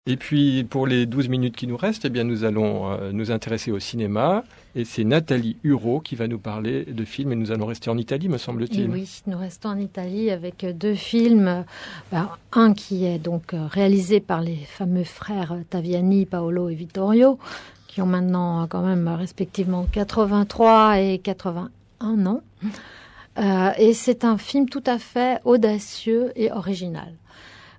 Et puis, pour les 12 minutes qui nous restent, eh bien, nous allons nous intéresser au cinéma. Et c'est Nathalie Hurault qui va nous parler de films. Et nous allons rester en Italie, me semble-t-il. Et oui, nous restons en Italie avec deux films. Un qui est donc réalisé par les fameux frères Taviani, Paolo et Vittorio, qui ont maintenant quand même respectivement 83 et 81 ans. Et c'est un film tout à fait audacieux et original. Pourquoi ?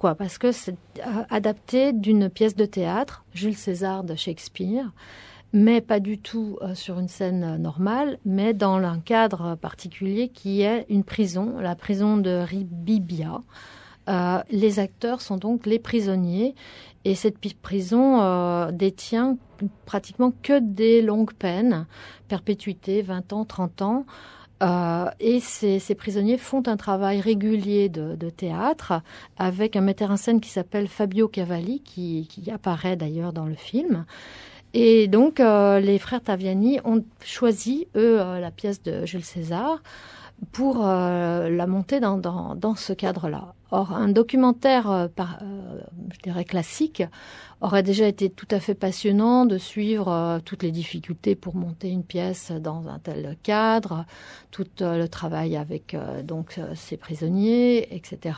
Parce que c'est adapté d'une pièce de théâtre, Jules César de Shakespeare, mais pas du tout sur une scène normale, mais dans un cadre particulier qui est une prison, la prison de Rebibbia. Les acteurs sont donc les prisonniers, et cette prison détient pratiquement que des longues peines, perpétuité, 20 ans, 30 ans. Et ces prisonniers font un travail régulier de théâtre avec un metteur en scène qui s'appelle Fabio Cavalli, qui apparaît d'ailleurs dans le film. Et donc, les frères Taviani ont choisi, eux, la pièce de Jules César pour la monter dans ce cadre-là. Or, un documentaire, je dirais classique, aurait déjà été tout à fait passionnant de suivre toutes les difficultés pour monter une pièce dans un tel cadre, tout le travail avec ces prisonniers, etc.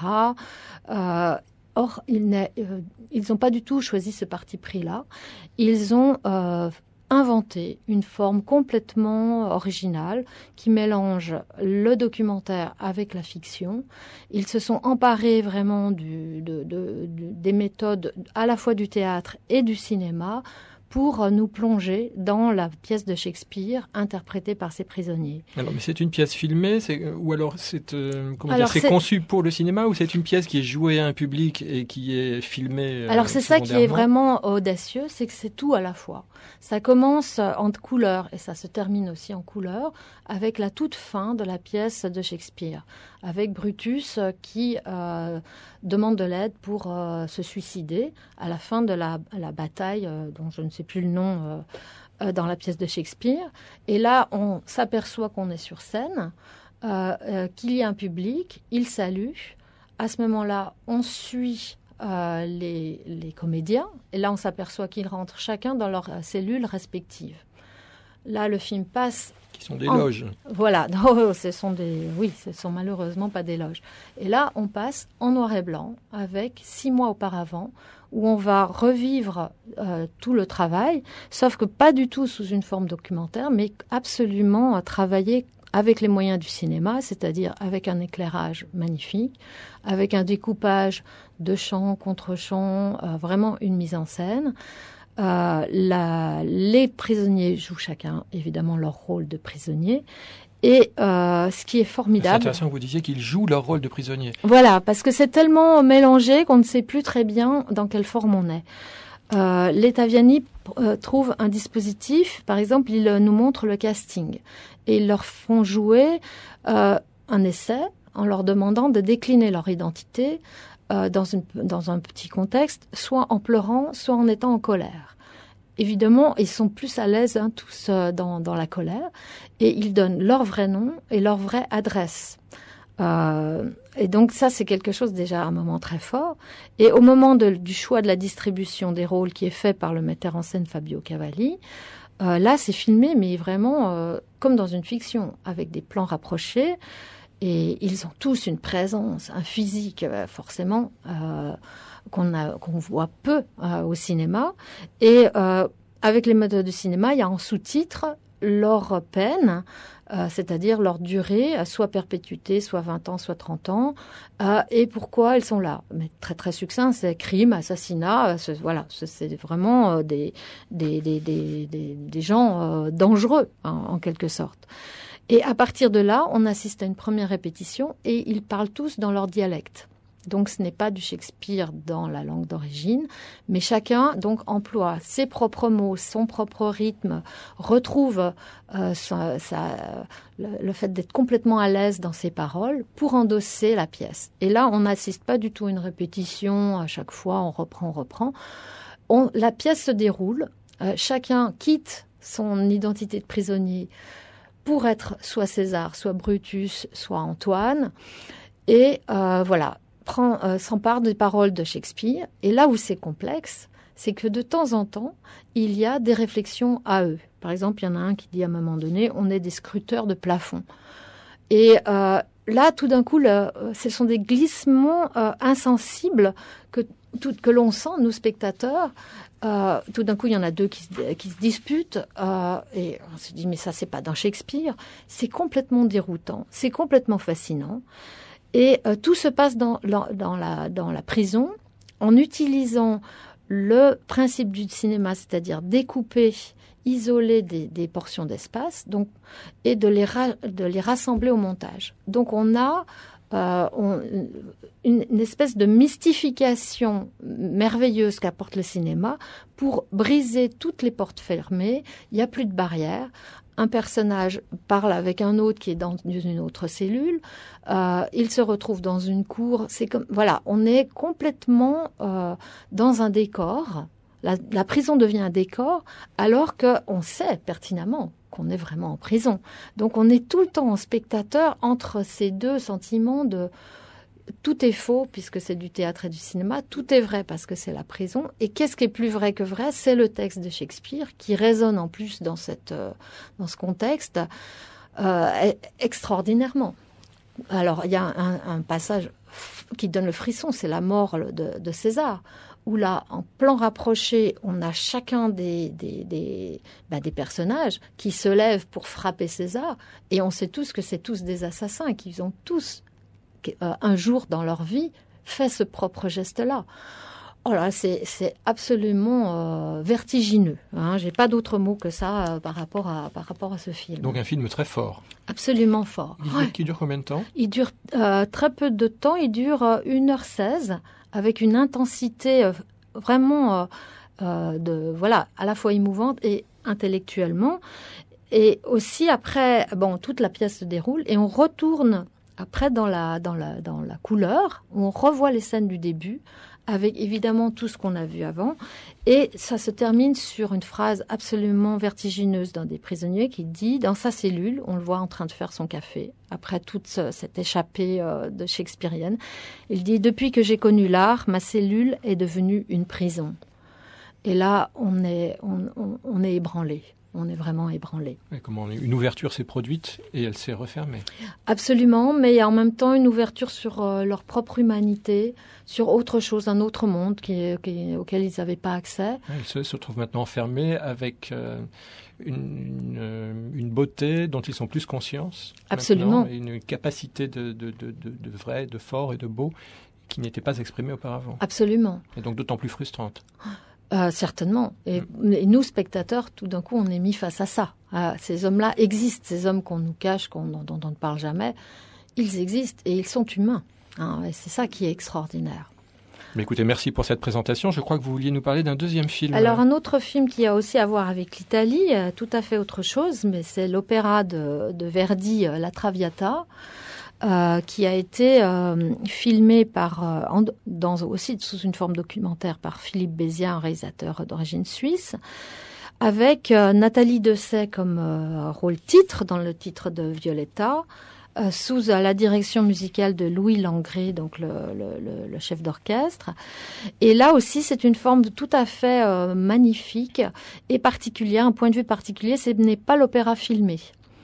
Or, ils n'ont pas du tout choisi ce parti pris-là. Ils ont inventé une forme complètement originale qui mélange le documentaire avec la fiction. Ils se sont emparés vraiment des méthodes à la fois du théâtre et du cinéma pour nous plonger dans la pièce de Shakespeare interprétée par ces prisonniers. Alors, mais c'est une pièce filmée, ou alors c'est conçu pour le cinéma, ou c'est une pièce qui est jouée à un public et qui est filmée Alors c'est ça qui est vraiment audacieux, c'est que c'est tout à la fois. Ça commence en couleur et ça se termine aussi en couleur avec la toute fin de la pièce de Shakespeare, avec Brutus qui demande de l'aide pour se suicider à la fin de la bataille dont je ne sais plus le nom dans la pièce de Shakespeare. Et là, on s'aperçoit qu'on est sur scène, qu'il y a un public, il salue. À ce moment-là, on suit les comédiens. Et là, on s'aperçoit qu'ils rentrent chacun dans leurs cellules respectives. Là, le film passe... Qui sont des loges. Voilà. Ce sont malheureusement pas des loges. Et là, on passe en noir et blanc avec 6 mois auparavant où on va revivre tout le travail, sauf que pas du tout sous une forme documentaire, mais absolument travailler avec les moyens du cinéma, c'est-à-dire avec un éclairage magnifique, avec un découpage de champ contre champ, vraiment une mise en scène. Les prisonniers jouent chacun, évidemment, leur rôle de prisonnier. Et ce qui est formidable... C'est intéressant que vous disiez qu'ils jouent leur rôle de prisonnier. Voilà, parce que c'est tellement mélangé qu'on ne sait plus très bien dans quelle forme on est. Les Taviani trouvent un dispositif, par exemple, ils nous montrent le casting. Et ils leur font jouer un essai en leur demandant de décliner leur identité dans un petit contexte, soit en pleurant, soit en étant en colère. Évidemment, ils sont plus à l'aise tous dans la colère et ils donnent leur vrai nom et leur vraie adresse. Et donc ça, c'est quelque chose déjà un moment très fort. Et au moment du choix de la distribution des rôles qui est fait par le metteur en scène Fabio Cavalli, là, c'est filmé, mais vraiment comme dans une fiction, avec des plans rapprochés. Et ils ont tous une présence, un physique forcément qu'on voit peu au cinéma. Et avec les méthodes du cinéma, il y a en sous-titres leur peine, c'est-à-dire leur durée, soit perpétuité, soit 20 ans, soit 30 ans, et pourquoi elles sont là. Mais très très succinct, c'est crime, assassinat, voilà, c'est vraiment des gens dangereux en quelque sorte. Et à partir de là, on assiste à une première répétition et ils parlent tous dans leur dialecte. Donc ce n'est pas du Shakespeare dans la langue d'origine, mais chacun donc emploie ses propres mots, son propre rythme, retrouve le fait d'être complètement à l'aise dans ses paroles pour endosser la pièce. Et là, on n'assiste pas du tout à une répétition, à chaque fois on reprend. La pièce se déroule, chacun quitte son identité de prisonnier pour être soit César, soit Brutus, soit Antoine. Et voilà, s'empare des paroles de Shakespeare. Et là où c'est complexe, c'est que de temps en temps, il y a des réflexions à eux. Par exemple, il y en a un qui dit à un moment donné, on est des scruteurs de plafond. Et là, tout d'un coup, ce sont des glissements insensibles que l'on sent, nous spectateurs. Tout d'un coup, il y en a deux qui se disputent et on se dit mais ça, c'est pas dans Shakespeare. C'est complètement déroutant, c'est complètement fascinant. Et tout se passe dans la prison en utilisant le principe du cinéma, c'est-à-dire découper, isoler des portions d'espace, donc, et de les rassembler au montage. Donc on a une espèce de mystification merveilleuse qu'apporte le cinéma pour briser toutes les portes fermées. Il n'y a plus de barrières. Un personnage parle avec un autre qui est dans une autre cellule. Il se retrouve dans une cour. C'est comme, voilà, on est complètement dans un décor. La prison devient un décor, alors qu'on sait pertinemment qu'on est vraiment en prison. Donc on est tout le temps en spectateur entre ces deux sentiments de tout est faux puisque c'est du théâtre et du cinéma, tout est vrai parce que c'est la prison. Et qu'est-ce qui est plus vrai que vrai? C'est le texte de Shakespeare qui résonne en plus dans ce contexte extraordinairement. Alors il y a un passage qui donne le frisson, c'est la mort de César, où là, en plan rapproché, on a chacun des personnages qui se lèvent pour frapper César, et on sait tous que c'est tous des assassins, qu'ils ont tous, un jour dans leur vie, fait ce propre geste-là. Oh là, c'est absolument vertigineux. Hein. J'ai pas d'autre mot que ça par rapport à ce film. Donc un film très fort. Absolument fort. Qui dure combien de temps? Il dure très peu de temps. Il dure 1h16 avec une intensité vraiment à la fois émouvante et intellectuellement. Et aussi après, toute la pièce se déroule et on retourne après dans la couleur, où on revoit les scènes du début avec évidemment tout ce qu'on a vu avant. Et ça se termine sur une phrase absolument vertigineuse d'un des prisonniers qui dit, dans sa cellule, on le voit en train de faire son café, après toute cette échappée de shakespearienne, il dit « Depuis que j'ai connu l'art, ma cellule est devenue une prison. » Et là, on est ébranlé. On est vraiment ébranlé. Et comment une ouverture s'est produite et elle s'est refermée. Absolument, mais en même temps une ouverture sur leur propre humanité, sur autre chose, un autre monde auquel ils n'avaient pas accès. Ils se retrouvent maintenant enfermés avec une beauté dont ils sont plus conscients. Absolument. Et une capacité de vrai, de fort et de beau qui n'était pas exprimée auparavant. Absolument. Et donc d'autant plus frustrante. Certainement. Et nous, spectateurs, tout d'un coup, on est mis face à ça. Ces hommes-là existent, ces hommes qu'on nous cache, dont on ne parle jamais. Ils existent et ils sont humains. Hein, et c'est ça qui est extraordinaire. Mais écoutez, merci pour cette présentation. Je crois que vous vouliez nous parler d'un deuxième film. Alors, un autre film qui a aussi à voir avec l'Italie, tout à fait autre chose, mais c'est l'opéra de Verdi, La Traviata. Qui a été filmé aussi sous une forme documentaire par Philippe Béziat, un réalisateur d'origine suisse, avec Nathalie Dessay comme rôle titre, dans le titre de Violetta, sous la direction musicale de Louis Langrée, donc le chef d'orchestre. Et là aussi, c'est une forme tout à fait magnifique et particulière, un point de vue particulier, ce n'est pas l'opéra filmé.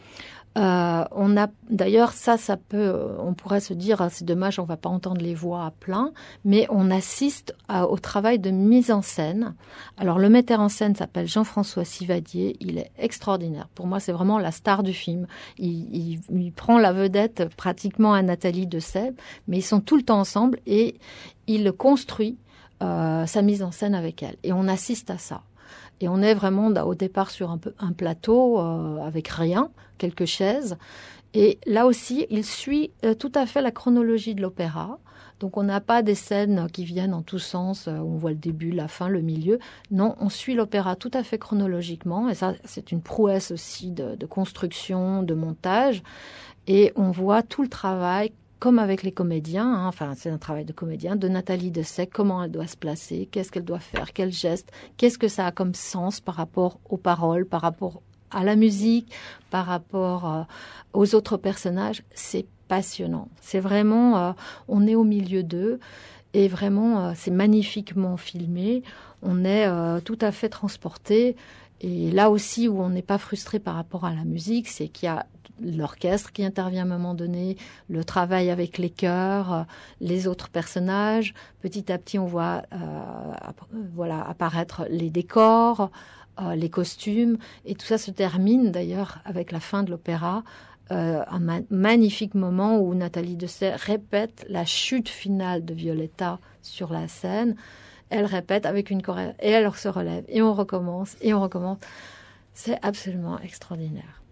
On a d'ailleurs on pourrait se dire c'est dommage, on va pas entendre les voix à plein, mais on assiste au travail de mise en scène. Alors le metteur en scène s'appelle Jean-François Sivadier, il est extraordinaire. Pour moi, c'est vraiment la star du film. Il prend la vedette pratiquement à Nathalie Dessay, mais ils sont tout le temps ensemble et il construit sa mise en scène avec elle. Et on assiste à ça. Et on est vraiment au départ sur un plateau avec rien, quelques chaises. Et là aussi, il suit tout à fait la chronologie de l'opéra. Donc on n'a pas des scènes qui viennent en tous sens, où on voit le début, la fin, le milieu. Non, on suit l'opéra tout à fait chronologiquement. Et ça, c'est une prouesse aussi de construction, de montage. Et on voit tout le travail comme avec les comédiens, hein, enfin c'est un travail de comédien, de Nathalie Dessay, comment elle doit se placer, qu'est-ce qu'elle doit faire, quel geste, qu'est-ce que ça a comme sens par rapport aux paroles, par rapport à la musique, par rapport aux autres personnages. C'est passionnant. C'est vraiment, on est au milieu d'eux et vraiment, c'est magnifiquement filmé. On est tout à fait transporté. Et là aussi, où on n'est pas frustré par rapport à la musique, c'est qu'il y a l'orchestre qui intervient à un moment donné, le travail avec les chœurs, les autres personnages. Petit à petit, on voit apparaître les décors, les costumes. Et tout ça se termine d'ailleurs avec la fin de l'opéra. Un magnifique moment où Nathalie Dessay répète la chute finale de Violetta sur la scène. Elle répète avec une choré et elle se relève et on recommence. C'est absolument extraordinaire.